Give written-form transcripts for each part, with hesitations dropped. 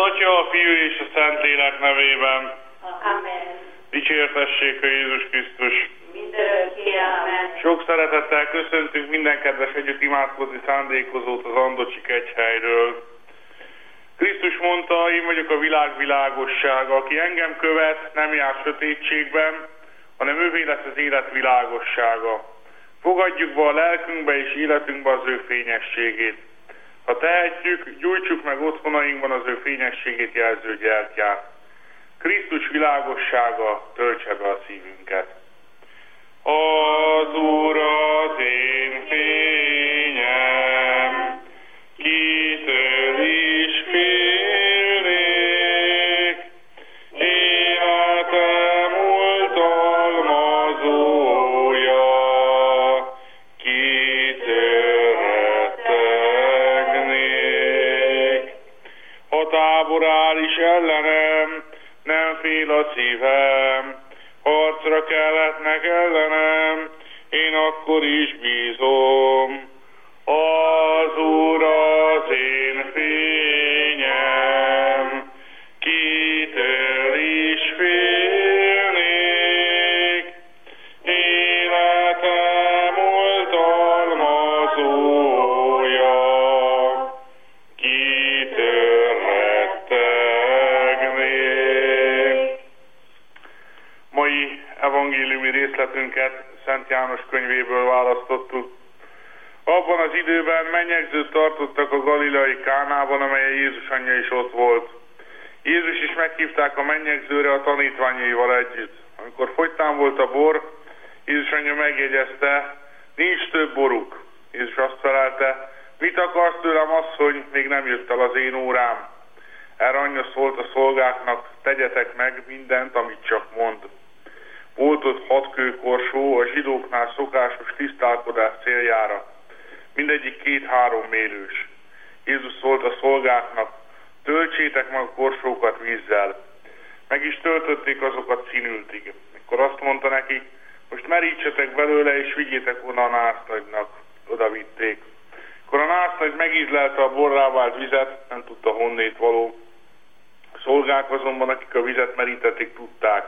Atya, a Fiú és a Szentlélek nevében. Amen. Dicsértessék a Jézus Krisztus. Mindörökké, amen. Sok szeretettel köszöntünk minden kedves együtt imádkozni szándékozót az Andocsi kegyhelyről. Krisztus mondta, én vagyok a világ világossága, aki engem követ, nem jár sötétségben, hanem ővé lesz az élet világossága. Fogadjuk be a lelkünkbe és életünkbe az ő fényességét. Ha tehetjük, gyújtsuk meg otthonainkban az ő fényességét jelző gyertyát. Krisztus világossága töltse be a szívünket. Az Úr az én fényem, kitől is félnék, életem oltalmazója, kitől rettegnék. Ha tábor áll is ellenem, nem fél a szívem, harcra kelletnek ellenem, én akkor is bízom. Az Úr az én fényem, kitől is félnék, életem oltalmazója, kitől rettegnék. Mai evangéliumi részletünket Szent János könyvéből választottuk. Abban az időben mennyegzőt tartottak a galileai Kánában, amelyen Jézus anyja is ott volt. Jézus is meghívták a mennyegzőre a tanítványaival együtt. Amikor fogytán volt a bor, Jézus anyja megjegyezte, nincs több boruk. Jézus azt felelte, mit akarsz tőlem, asszony, még nem jött el az én órám. Erre anyja szólt a szolgáknak, tegyetek meg mindent, amit csak mond. Volt ott 6 kőkorsó a zsidóknál szokásos tisztálkodás céljára. Mindegyik 2-3 mérős. Jézus szólt a szolgáknak, töltsétek meg a korsókat vízzel. Meg is töltötték azokat színültig. Akkor azt mondta nekik, most merítsetek belőle és vigyétek oda a násznagynak. Oda vitték. Akkor a násznagy megízlelte a borrá vált vizet, nem tudta honnét való. A szolgák azonban, akik a vizet merítették, tudták.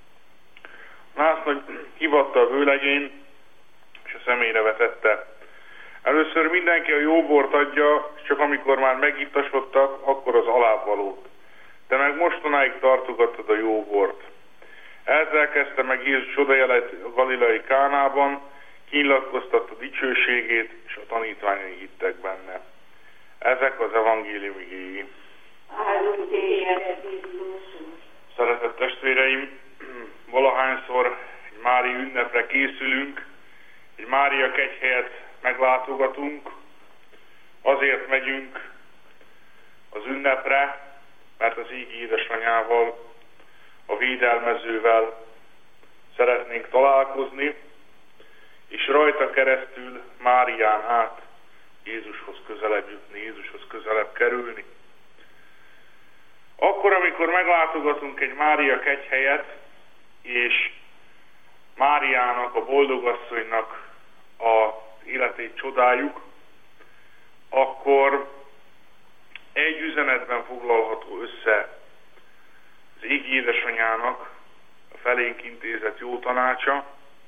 A násznagy hivatta a vőlegényt, és a szemére vetette. Először mindenki a jó bort adja, és csak amikor már megittasodtak, akkor az alábbvalót. Te meg mostanáig tartogattad a jó bort. Ezzel kezdte meg Jézus odajelet a galileai Kánában, kinyilatkoztatta dicsőségét, és a tanítványai hittek benne. Ezek az evangélium igéi. Áldunk téged, Krisztus. Szeretett testvéreim, valahányszor egy mári ünnepre készülünk, egy Mária kegyhelyet meglátogatunk, azért megyünk az ünnepre, mert az ígi édesanyával, a védelmezővel szeretnénk találkozni, és rajta keresztül Márián át Jézushoz közelebb jutni, Jézushoz közelebb kerülni. Akkor, amikor meglátogatunk egy Mária kegyhelyet, és Máriának, a boldogasszonynak az életét csodáljuk, akkor egy üzenetben foglalható össze az égi édesanyának a felénk intézett jó tanácsa.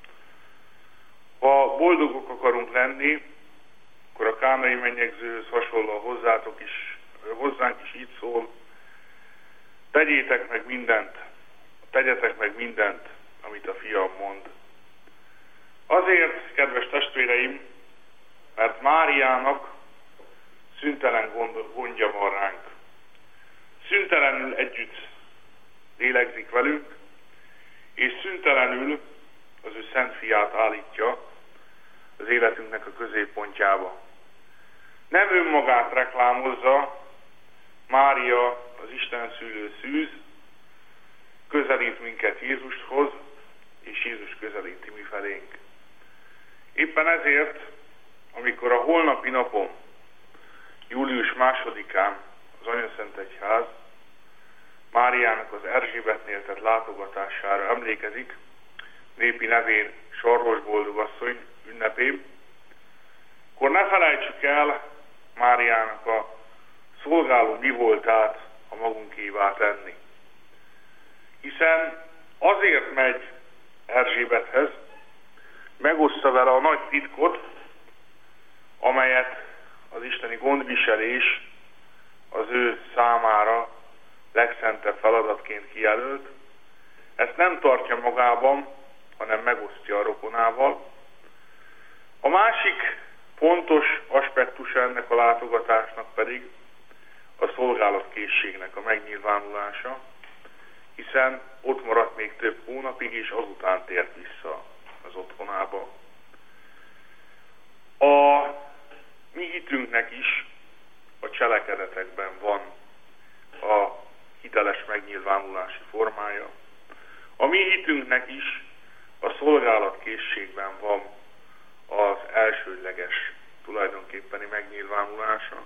Ha boldogok akarunk lenni, akkor a kánai mennyegzőhöz hasonlóan hozzánk is így szól, tegyetek meg mindent, amit a fiam mond. Azért, kedves testvéreim, mert Máriának szüntelen gondja van ránk. Szüntelenül együtt lélegzik velünk, és szüntelenül az ő szent fiát állítja az életünknek a középpontjába. Nem önmagát reklámozza, Mária az Isten szülő szűz, közelít minket Jézushoz, és Jézus közelíti mi felénk. Éppen ezért, amikor a holnapi napon, július 2-án az Anyaszentegyház Máriának az Erzsébetnél tett látogatására emlékezik, népi nevén Sarlós Boldogasszony ünnepén, akkor ne felejtsük el Máriának a szolgáló mi voltát, a magunkévá tenni. Hiszen azért megy Erzsébethez, megoszta vele a nagy titkot, amelyet az isteni gondviselés az ő számára legszentebb feladatként kijelölt. Ezt nem tartja magában, hanem megosztja a rokonával. A másik fontos aspektusa ennek a látogatásnak pedig a szolgálatkészségnek a megnyilvánulása, hiszen ott maradt még több hónapig, és azután tért vissza az otthonába. A mi hitünknek is a cselekedetekben van a hiteles megnyilvánulási formája. A mi hitünknek is a szolgálatkészségben van az elsődleges tulajdonképpeni megnyilvánulása.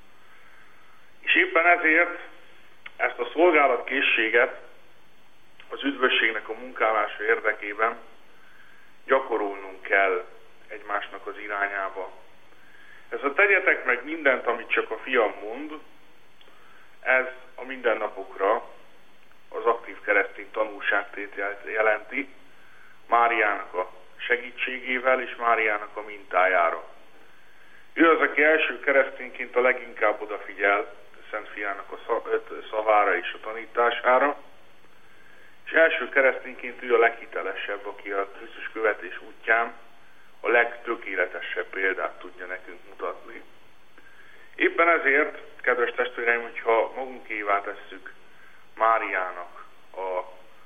És éppen ezért ezt a szolgálatkészséget az üdvösségnek a munkálása érdekében gyakorolnunk kell egymásnak az irányába. Ez a tegyetek meg mindent, amit csak a Fiam mond, ez a mindennapokra az aktív keresztény tanulságtételt jelenti, Máriának a segítségével és Máriának a mintájára. Ő az, aki első keresztényként a leginkább odafigyel Szent Fiának a szavára és a tanítására, és első keresztényként ő a leghitelesebb, aki a Krisztus követés útján a legtökéletesebb példát tudja nekünk mutatni. Éppen ezért, kedves testvéreim, hogyha magunkévá tesszük Máriának a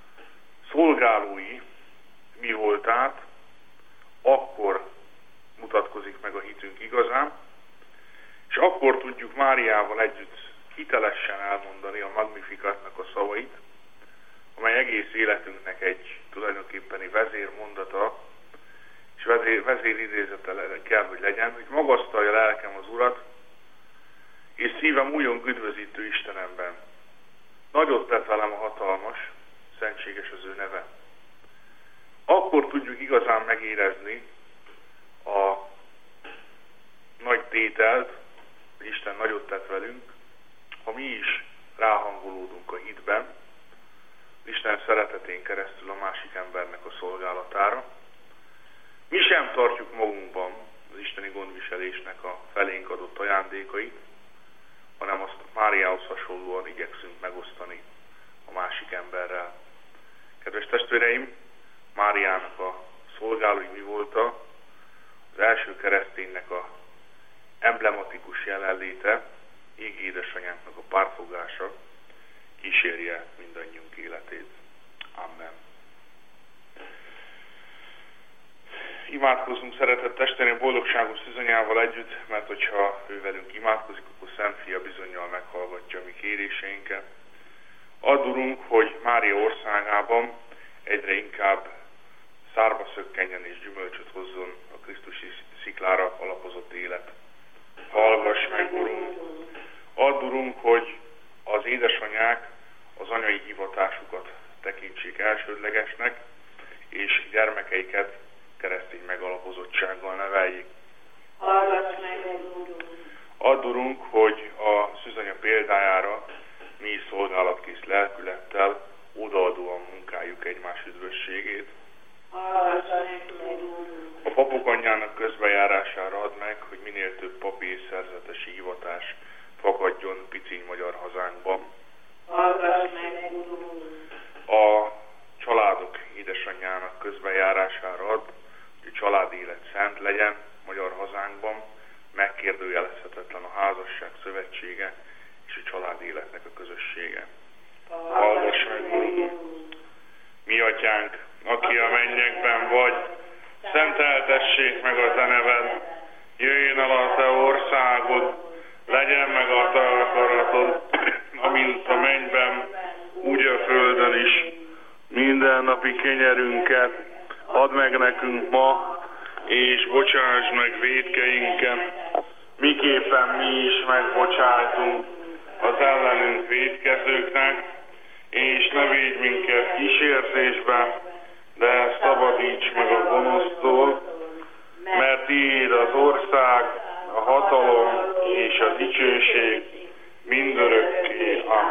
szolgálói mi voltát, akkor mutatkozik meg a hitünk igazán, és akkor tudjuk Máriával együtt hitelesen elmondani a Magnificatnak a szavait, amely egész életünknek egy tulajdonképpeni vezérmondata, és vezéridézete kell, hogy legyen, hogy magasztalja lelkem az Urat, és szívem újon üdvözítő Istenemben. Nagyot tett velem a hatalmas, szentséges az ő neve. Akkor tudjuk igazán megérezni a nagy tételt, hogy Isten nagyot tett velünk, ha mi is ráhangolódunk a hitben, Isten szeretetén keresztül a másik embernek a szolgálatára. Mi sem tartjuk magunkban az isteni gondviselésnek a felénk adott ajándékait, hanem azt Máriához hasonlóan igyekszünk megosztani a másik emberrel. Kedves testvéreim, Máriának a szolgálói mi volt az első kereszténynek a emblematikus jelenléte, égi édesanyánknak a pártfogása kísérje mindannyiunk életét. Amen. Imádkozzunk, szeretett testvéreim, boldogságos szűzanyával együtt, mert hogyha ő velünk imádkozik, akkor Szent Fia bizonnyal meghallgatja a mi kéréseinket. Add, Urunk, hogy Mária országában egyre inkább szárba szökkenjen és gyümölcsöt hozzon a krisztusi sziklára alapozott élet. Hallgass meg, Urunk! Add, Urunk, hogy az édesanyák az anyai hivatásukat tekintsék elsődlegesnek, és gyermekeiket keresztény megalapozottsággal neveljék. Hallgass meg, Urunk! Add, Urunk, hogy a szűzanya példájára mi szolgálatkész lelkülettel odaadóan munkáljuk egymás üdvösségét. Hallgass meg, Urunk! A papok anyjának közbejárására add meg, hogy minél több papi és szerzetesi hivatás fakadjon piciny magyar hazánkban. Hallgass meg, Urunk! A családok édesanyjának közbejárására add, hogy a családi élet szent legyen magyar hazánkban, megkérdőjelezhetetlen a házasság szövetsége és a családi életnek a közössége. Hallgass meg, Urunk! Mi atyánk, aki a mennyekben vagy, szenteltessék meg a te neved, jöjjön el a te országod, legyen meg a te akaratod, amint a mennyben, úgy a földön is. Minden napi kenyerünket add meg nekünk ma, és bocsáss meg vétkeinket, miképpen mi is megbocsájtunk az ellenünk vétkezőknek, és ne védj minket kísértésbe, de szabadíts meg a gonosztól, mert tiéd az ország, a hatalom és a dicsőség mindörökké. Amen.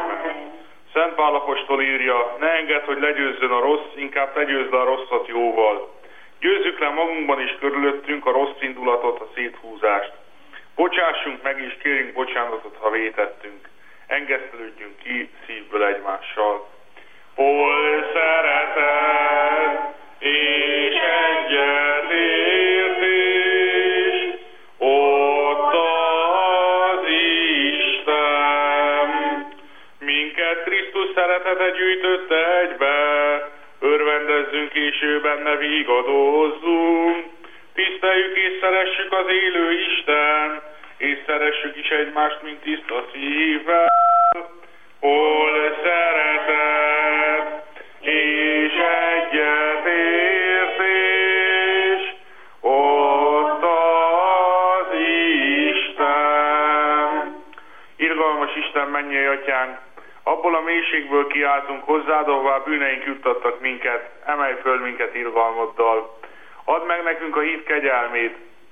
Amen. Szent Pál apostol írja, ne engedd, hogy legyőzzön a rossz, inkább legyőzd le a rosszat jóval. Győzzük le magunkban és körülöttünk a rossz indulatot, a széthúzást. Bocsássunk meg és kérjünk bocsánatot, ha vétettünk. Engesztelődjünk ki szívből egymással. Hol szeretet és egyetértés, ott az Isten. Minket Krisztus szeretete gyűjtötte egybe, örvendezzünk és ő benne vigadozzunk. Tiszteljük és szeressük az élő Isten, és szeressük is egymást, mint tiszta szívvel. Hol szeretet és egyetértés, ott az Isten. Irgalmas Isten, mennyei Atyánk, abból a mélységből kiáltunk hozzád, ahová bűneink juttattak minket, emelj föl minket irgalmaddal. Add meg nekünk a hit kegyelmét.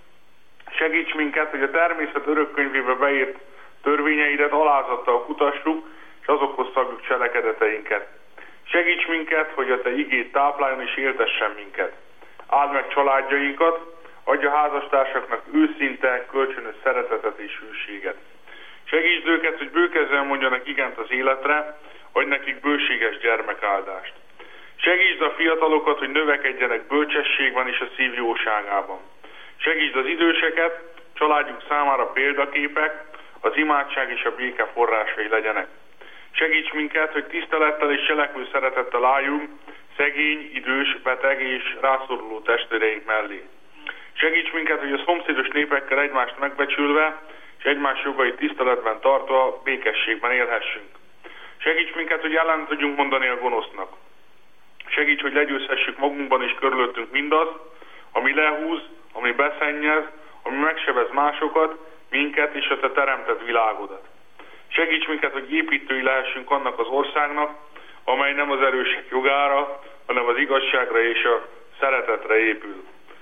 Segíts minket, hogy a természet örökkönyvébe beírt törvényeidet alázattal kutassuk, és azokhoz szabjuk cselekedeteinket. Segíts minket, hogy a te igét tápláljon és éltessen minket. Áld meg családjainkat, adj a házastársaknak őszinte, kölcsönös szeretetet és hűséget. Segítsd őket, hogy bőkezzen mondjanak igent az életre, adj nekik bőséges gyermekáldást. Segítsd a fiatalokat, hogy növekedjenek bölcsességben és a szív jóságában. Segítsd az időseket, családjuk számára példaképek, az imádság és a béke forrásai legyenek. Segíts minket, hogy tisztelettel és cselekvő szeretettel álljunk szegény, idős, beteg és rászoruló testvéreink mellé. Segíts minket, hogy a szomszédos népekkel egymást megbecsülve és egymás jogait tiszteletben tartva békességben élhessünk. Segíts minket, hogy ellen tudjunk mondani a gonosznak. Segíts, hogy legyőzhessük magunkban és körülöttünk mindazt, ami lehúz, ami beszennyez, ami megsebez másokat, minket és a te teremtett világodat. Segíts minket, hogy építői lehessünk annak az országnak, amely nem az erősek jogára, hanem az igazságra és a szeretetre épül.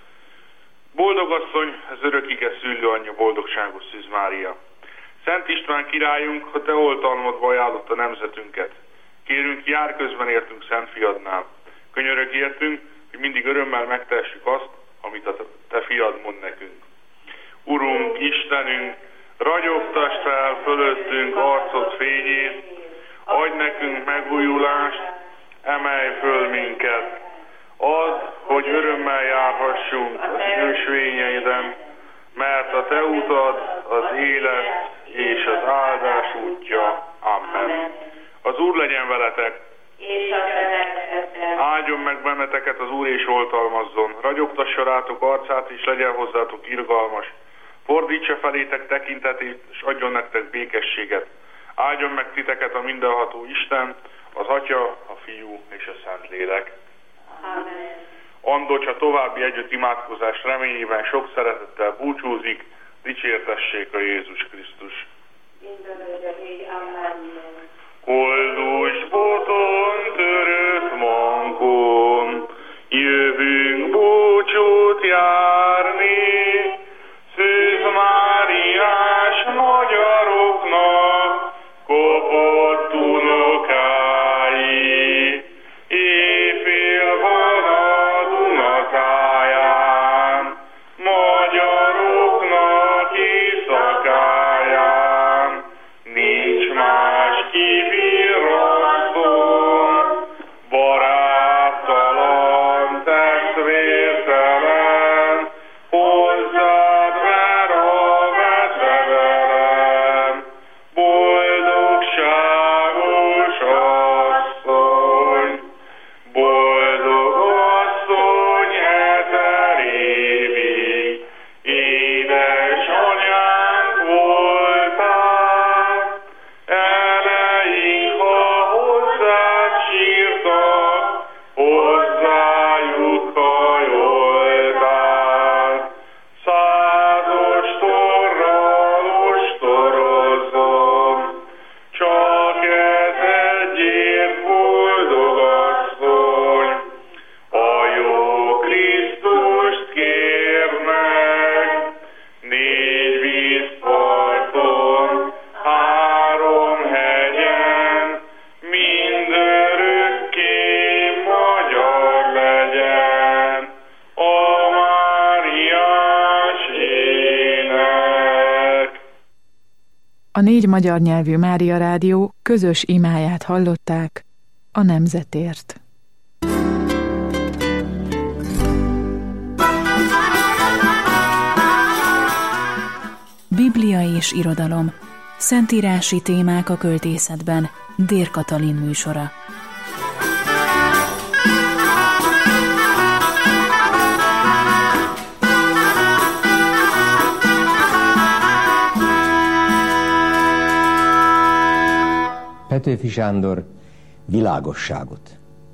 Boldog asszony, az örökige szülő anyja, boldogságos Szűz Mária. Szent István királyunk, ha te oltalmadba ajánlott a nemzetünket. Kérünk, jár közben értünk Szent Fiadnál. Könyörög értünk, hogy mindig örömmel megtehessük azt, amit a te fiad mond nekünk. Urunk, Istenünk, ragyogtasd fel fölöttünk arcod fényét, adj nekünk megújulást, emelj föl minket. Add, hogy örömmel járhassunk az ösvényeiden, mert a te utad az élet és az áldás útja. Amen. Az Úr legyen veletek! És a szeretettel. Áldjon meg benneteket az Úr és oltalmazzon. Ragyogtassa rátok arcát és legyen hozzátok irgalmas. Fordítsa felétek tekintetét és adjon nektek békességet. Áldjon meg titeket a mindenható Isten, az Atya, a Fiú és a Szentlélek. Amen. Andocs a további együtt imádkozás reményében sok szeretettel búcsúzik, dicsértessék a Jézus Krisztus. Amen. Koldus boton törött mankon, jövünk búcsút járni, Szűz Máriás magyaroknak kopott unokái. Éjfél van a Duna táján, magyaroknak éjszakáján, nincs A 4 magyar nyelvű Mária Rádió közös imáját hallották a nemzetért. Biblia és irodalom. Szentírási témák a költészetben. Dér Katalin műsora. Petőfi Sándor, Világosságot.